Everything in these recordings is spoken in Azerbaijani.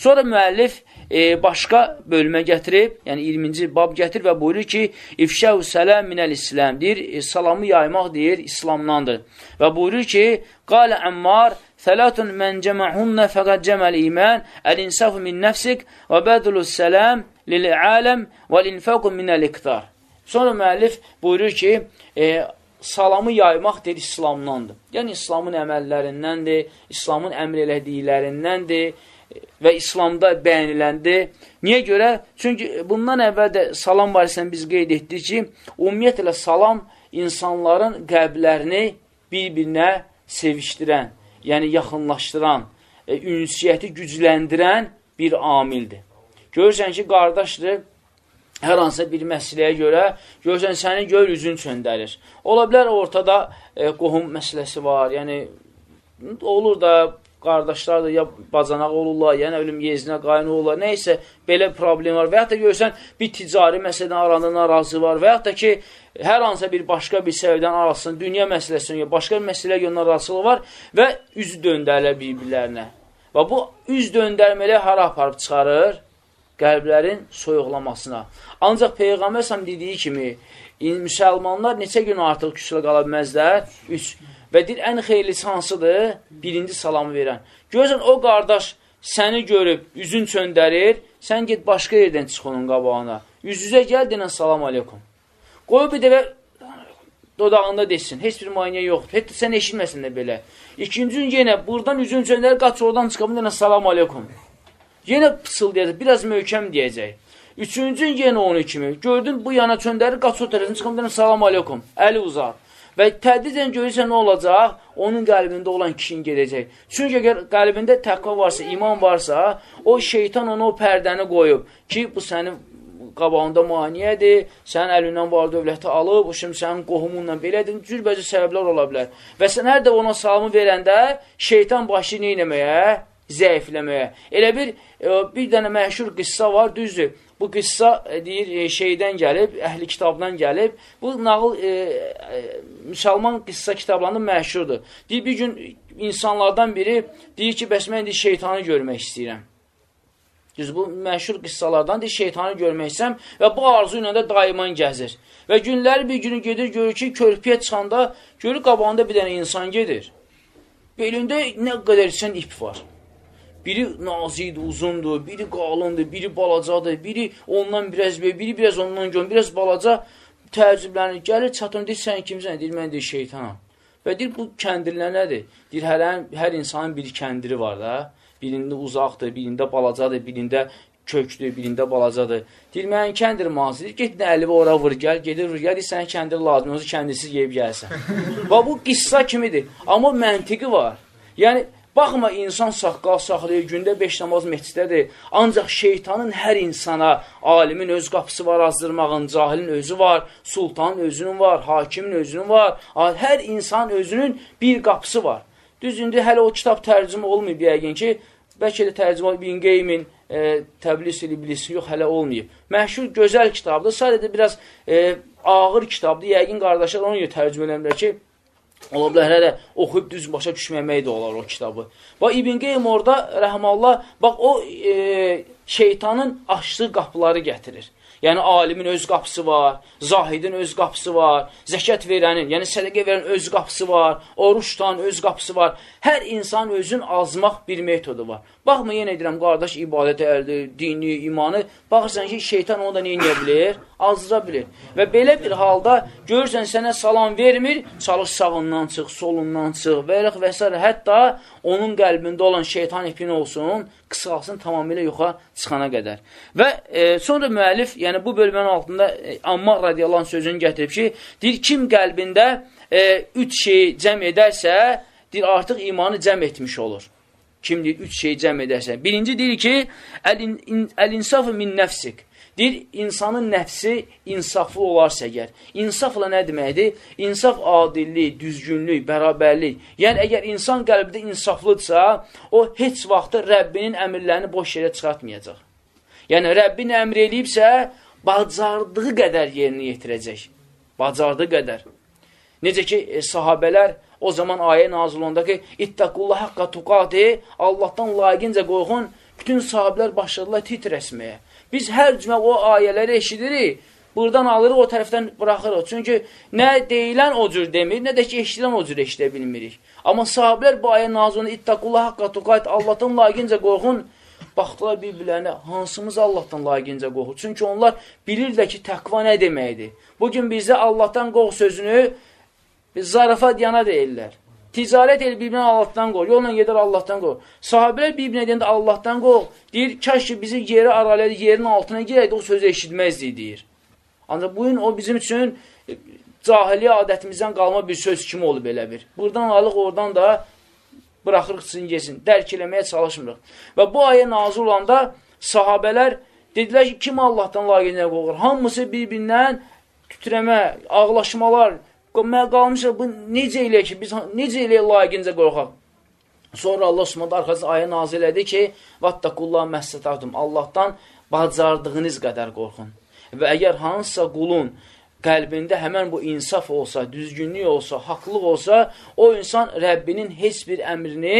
Sonra müəllif başqa bölmə gətirib, yəni 20-ci bab gətirib və buyurur ki, İfşəu sələm minəl-İsləm, deyir, salamı yaymaq deyir, İslamdandır. Və buyurur ki, qalə Əmmar, Thəlatun mən cəməhunnə fəqət cəməl imən, əl-insafu min nəfsik və bədulus sələm lil-ələm vəl-infəqu minəl-iqtar. Sonra müəllif buyurur ki, salamı yaymaq deyir, İslamdandır. Yəni, İslamın əməllərindəndir, İslamın əmr elədiklərindəndir və İslamda bəyəniləndir. Niyə görə? Çünki bundan əvvəl də salam barəsində biz qeyd etdik ki, ümumiyyətlə salam insanların qəlblərini bir-birinə sevişdirən, yəni yaxınlaşdıran, ünsiyyəti gücləndirən bir amildir. Görürsən ki, qardaşdır, hər hansısa bir məsələyə görə, görürsən, səni gör üzün çöndərir. Ola bilər, ortada qohum məsələsi var, yəni olur da, qardaşlar da ya bacanaq olurlar, ya nə bilim yezinə qayını olurlar, neysə belə problem var və yaxud da görürsən bir ticari məsələdən aranda narazı var və yaxud da ki, hər hansısa bir başqa bir səbəbdən arasında dünya məsələsindən başqa bir məsələyə görə narazılıq var və üz döndərlər bir-birlərinə. Və bu üz döndərmələ hara aparıb çıxarır? Qəlblərin soyuqlamasına. Ancaq Peyğəmbər səhəm dediyi kimi, müsəlmanlar neçə gün artıq küsülə qala bilməzlər? 3. Və deyir, ən xeyirlisi hansıdır? Birinci salamı verən. Görürsən, o qardaş səni görüb, üzün çöndərir, sən get başqa yerdən çıx onun qabağına. Üz-üzə gəl, denən salam aleykum. Qoyub bir dəvə dodağında desin, heç bir müayinə yoxdur. Hətta sən eşitməsin də belə. İkinci gün yenə, buradan üzün çöndərir, qaç oradan çıxabın, denən salam aleykum. Yenə pısıldayacaq, biraz möhkəm deyəcək. Üçüncü gün yenə onun kimi. Gördün, bu yana çöndərir, qaç o tərəfini çıxabın, denən salam aleykum. Əli uzaq. Və tədricən görürsən nə olacaq? Onun qəlbində olan kişinin gedəcək. Çünki əgər qəlbində təqva varsa, iman varsa, o şeytan ona o pərdəni qoyub ki, bu sənin qabağında maniyədir, sənin əlindən var dövləti alıb, o şimdi sənin qohumunla belədir, cürbəcə səbəblər ola bilər. Və sən hər də ona salamı verəndə şeytan başı neynəməyə? Zəifləməyə. Elə bir dənə məşhur qıssa var, düzdür. Bu qıssa deyir, şeydən gəlib, əhli kitabdan gəlib. Bu nağıl müsəlman qıssa kitablarında məşhurdur. Deyir, bir gün insanlardan biri deyir ki, bəs mən şeytanı görmək istəyirəm. Düz, bu məşhur qıssalardan deyir, şeytanı görmək istəyirəm və bu arzu ilə də daiman gəzir. Və günləri bir günü gedir, görür ki, körpüyə çıxanda görür qabağında bir dənə insan gedir. Belində nə qədər sən ip var. Biri nazikdir, uzundur, biri qalındır, biri balacadır, biri ondan biraz böyük, biri biraz ondan gön, biraz balaca təəccüblənir. Gəlir, çatın, deyir, sən kimsən? Deyir, mən deyir, şeytanam. Və deyir, bu kəndirlər nədir? Deyir, hər insanın bir kəndiri var da. Birində uzaqdır, birində balacadır, birində kökdür, birində balacadır. Deyir, mənim kəndirim hansı? Deyir, get nə əli ora vur, gəl, gedir vur, gəl, deyir, sənə kəndir lazım, yoxsa kəndirsiz yeyib gəlsən. Və bu qissa kimidir, amma məntiqi var. Yəni, baxma, insan saqqal saxlayır, gündə 5 namaz məscidədir. Ancaq şeytanın hər insana, alimin öz qapısı var azdırmağın, cahilin özü var, sultanın özünün var, hakimin özünün var. Hər insanın özünün bir qapısı var. Düzdür, hələ o kitab tərcümə olmayıb yəqin ki, bəlkə də tərcümə İbn Qeymin Təbliğ İblis, yox, hələ olmayıb. Məşhur, gözəl kitabdır, sadəcə biraz ağır kitabdır. Yəqin qardaşlar ona görə tərcümə eləmirlər ki, ola bilər, hələ oxuyub düz başa düşməmək də olar o kitabı. Bax, İbn Qeym orada, rəhməllah, bax, o şeytanın açdığı qapıları gətirir. Yəni, alimin öz qapısı var, zahidin öz qapısı var, zəkat verənin, yəni sədəqə verənin öz qapısı var, oruç tutanın öz qapısı var. Hər insan özün azmaq bir metodu var. Baxma, yenə edirəm, qardaş, ibadət əldir, dini, imanı. Baxırsan ki, şeytan onu da neyinə bilir? Azdıra bilir. Və belə bir halda görürsən, sənə salam vermir, çalış sağından çıx, solundan çıx və s. Hətta onun qəlbində olan şeytan ipin olsun, qısalsın tamamilə yoxa çıxana qədər. Və sonra müəllif, yəni bu bölmənin altında Ammar radiyallahu anh sözünü gətirib ki, deyir, kim qəlbində 3 şeyi cəm edərsə, deyir, artıq imanı cəm etmiş olur. Kim deyir, 3 şeyi cəm edərsə. Birinci deyir ki, əl-insafı min nəfsik. Deyir, insanın nəfsi insaflı olarsa əgər. İnsafla nə deməkdir? İnsaf adillik, düzgünlük, bərabərlik. Yəni, əgər insan qəlbində insaflıdırsa, o heç vaxtı Rəbbinin əmrlərini boş yerə çıxartmayacaq. Yəni, Rəbbin əmr eləyibsə, bacardığı qədər yerinə yetirəcək. Bacardığı qədər. Necə ki, sahabələr o zaman ayə nazil olanda ki, İttəqullah haqqa tuqati, Allahdan layiqincə qorxun, bütün sahabilər başladılar titrəsməyə. Biz hər cümə o ayələri eşidirik, buradan alırıq, o tərəfdən bıraxırıq. Çünki nə deyilən o cür demir, nə də ki, eşidilən o cür eşidə bilmirik. Amma sahabilər bu ayə nazirində ittaqullah haqqa tuqayt, Allahdan layiqincə qorxun, baxdılar bir-birlərinə, hansımız Allahdan layiqincə qorxur? Çünki onlar bilirlər ki, təqva nə deməkdir. Bugün bizdə Allahdan qorx sözünü zarafat yana deyirlər. Ticarət el bir-birinə Allahdan qorx, yolla gedər Allahdan qorx. Sahabələr bir-birinə deyəndə Allahdan qorx, deyir, kaş ki bizi yeri aralaydı, yerin altına girəydi, o sözü eşitməzdik, deyir. Ancaq bugün o bizim üçün cahiliyə adətimizdən qalma bir söz kimi olub elə bir. Buradan alıq, oradan da bıraxırıq sizin geçsin, dərk eləməyə çalışmırıq. Və bu ayə nazil olanda sahabələr dedilər ki, kim Allahdan layiqincə qorxur? Hamısı bir-birindən tütrəmə, ağlaşmalar, qalmışıq, bu necə eləyək ki, biz necə eləyək layiqincə qorxaq? Sonra Allah Subhanahu arxasında ayə nazil elədi ki, vattaqullah məstətətum, Allahdan bacardığınız qədər qorxun. Və əgər hansısa qulun qəlbində həmən bu insaf olsa, düzgünlük olsa, haqlıq olsa, o insan Rəbbinin heç bir əmrini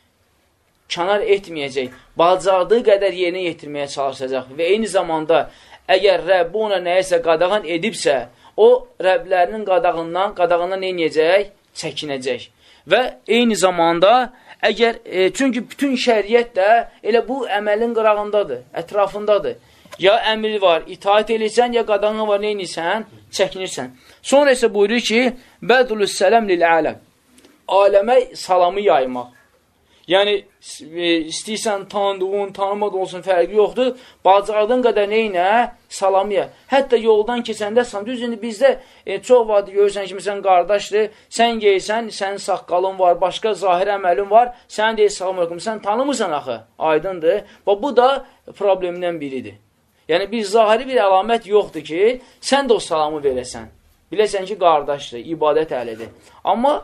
kənar etməyəcək, bacardığı qədər yerinə yetirməyə çalışacaq və eyni zamanda əgər Rəbbi ona nəyəsə qadağan edibsə, o Rəblərinin qadağından neynəyəcək? Çəkinəcək. Və eyni zamanda, əgər, çünki bütün şəriət də elə bu əməlin qırağındadır, ətrafındadır. Ya əmri var, itaat edirsən, ya qadağan var, neynirsən? Çəkinirsən. Sonra isə buyurur ki, bədulus sələm lil-ələm. Aləmə salamı yaymaq. Yəni, istəyirsən tanıdığın, tanımadığın olsun, fərqi yoxdur. Bacardığın qədər neynə? Salamıya. Hətta yoldan keçəndə salam. Düz, indi bizdə çox vaxt görürsən ki, sən qardaşdır, sən geysən, sənin saqqalın var, başqa zahir əməlin var, sən deyir, salam aleyküm, sən tanımırsan axı, aydındır. Və bu da problemdən biridir. Yəni, bir zahiri bir əlamət yoxdur ki, sən də o salamı verəsən. Biləsən ki, qardaşdır, ibadət əhlidir. Amma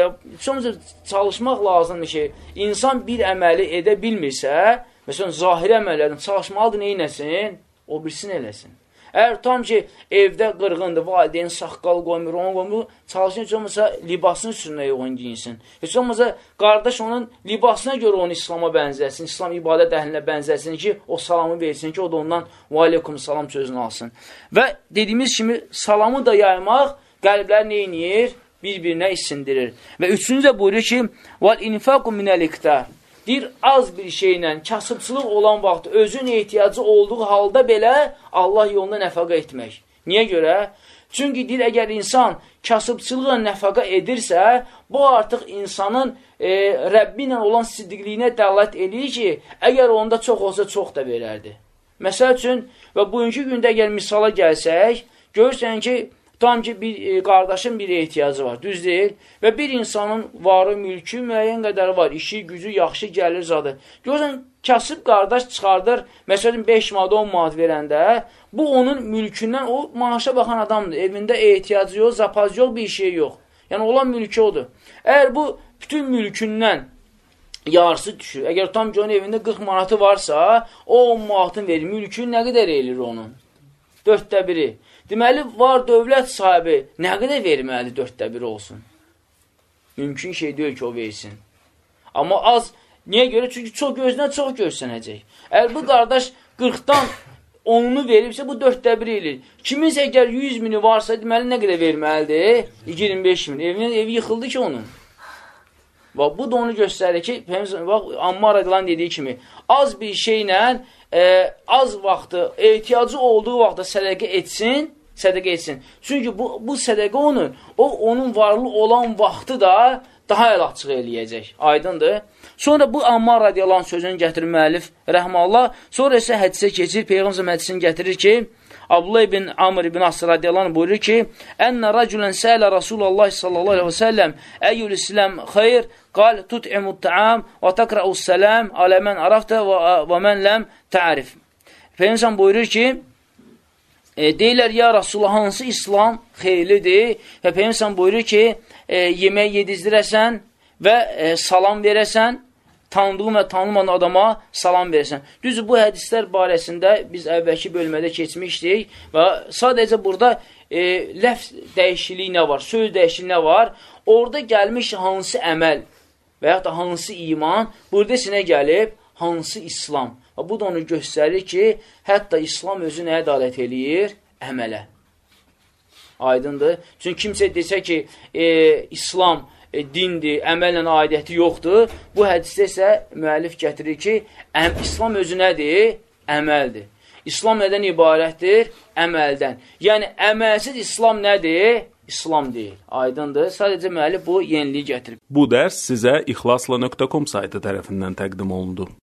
çalışmaq lazımdır ki, insan bir əməli edə bilmirsə, məsələn, zahiri əməllərini çalışmalıdır, neynəsin? O birisini eləsin. Əgər tam ki, evdə qırğındır, valideyn saqqal qoymur, onu qoymur, çalışın heç olmasa libasının üstünə yoğun giyinsin. Heç olmasa qardaş onun libasına görə onu İslama bənzəsin, İslam ibadət əhlinə bənzəsin ki, o salamı versin ki, o da ondan və aleykum salam sözünü alsın. Və dediyimiz kimi salamı da yaymaq qəlblər neyniyir? Bir-birinə isindirir. Və üçüncü də buyurur ki, وَالْاِنْفَاقُ مِنَ الْاِقْتَارِ deyir, az bir şeylə, kasıbçılıq olan vaxt, özün ehtiyacı olduğu halda belə Allah yolunda nəfəqə etmək. Niyə görə? Çünki deyir, əgər insan kasıbçılıqla nəfəqə edirsə, bu artıq insanın Rəbbi ilə olan siddiqliyinə dəlalət edir ki, əgər onda çox olsa, çox da verərdi. Məsəl üçün, və bugünkü gündə əgər misala gəlsək, görürsən ki, tam ki, bir qardaşın bir ehtiyacı var, düz deyil. Və bir insanın varı, mülkü müəyyən qədər var, işi, gücü, yaxşı gəlir zadı. Görürsən, kasıb qardaş çıxardır, məsələn, 5 manat, 10 manat verəndə, bu onun mülkündən, o maaşa baxan adamdır. Evində ehtiyacı yox, zapaz yox, bir şey yox. Yəni, olan mülkü odur. Əgər bu bütün mülkündən yarısı düşür, əgər tam ki, onun evində 40 manatı varsa, o 10 manatın verir, mülkü nə qədər elir onun? 4də biri. Deməli, var dövlət sahibi nə qədər verməlidir 4də biri olsun? Mümkün şey deyil ki, o versin. Amma az, niyə görə? Çünki çox gözünə çox görsənəcək. Əgər bu qardaş 40-dan 10'unu veribsə, bu 4də biri elir. Kiminsə əgər 100 mini varsa, deməli, nə qədər verməlidir? 25 min. Evi yıxıldı ki, onun. Bax, bu da onu göstərir ki, Ammar edilan dediyi kimi, az bir şeylə, az vaxtı, ehtiyacı olduğu vaxtda sədəqə etsin, Çünki bu sədəqə onun varlı olan vaxtı da daha əlaçıq eləyəcək. Aydındır. Sonra bu Ammar radiyalan sözünü gətirir müəllif rəhməllah. Sonra isə hədisə keçir, Peyğəmbər hədisini gətirir ki, Abdullah ibn Amr ibn As radiyalan buyurur ki, Ənə rəculən sələ Rasulullah sallallahu aleyhi və səlləm əyyül İslam xeyr, qal tut'imut ta'am və təqra'us səlam alə mən arafdə və mən ləm ta'rif. Peyğəmbər buyurur ki, deyirlər, ya Rasulullah, hansı İslam xeyirlidir? Və Peyğəmbər buyurur ki, yemək yedizdirəsən və salam verəsən, tanıdığın və tanımadan adama salam verəsən. Düzdür, bu hədislər barəsində biz əvvəlki bölmədə keçmişdik və sadəcə burada ləfz dəyişikliyi nə var, söz dəyişikliyi nə var? Orada gəlmiş hansı əməl və yaxud da hansı iman, burada sinə gəlib, hansı İslam? Bu da onu göstərir ki, hətta İslam özü nəyə dalət eləyir? Əmələ. Aydındır. Çünki kimsə desə ki, İslam dindir, əməllə aidiyyəti yoxdur. Bu hədisdə isə müəllif gətirir ki, İslam özü nədir? Əməldir. İslam nədən ibarətdir? Əməldən. Yəni, əməlsiz İslam nədir? İslam deyil. Aydındır. Sadəcə müəllif bu yeniliyi gətirib. Bu dərs sizə ixlasla.com saytı tərəfindən təqdim olundu.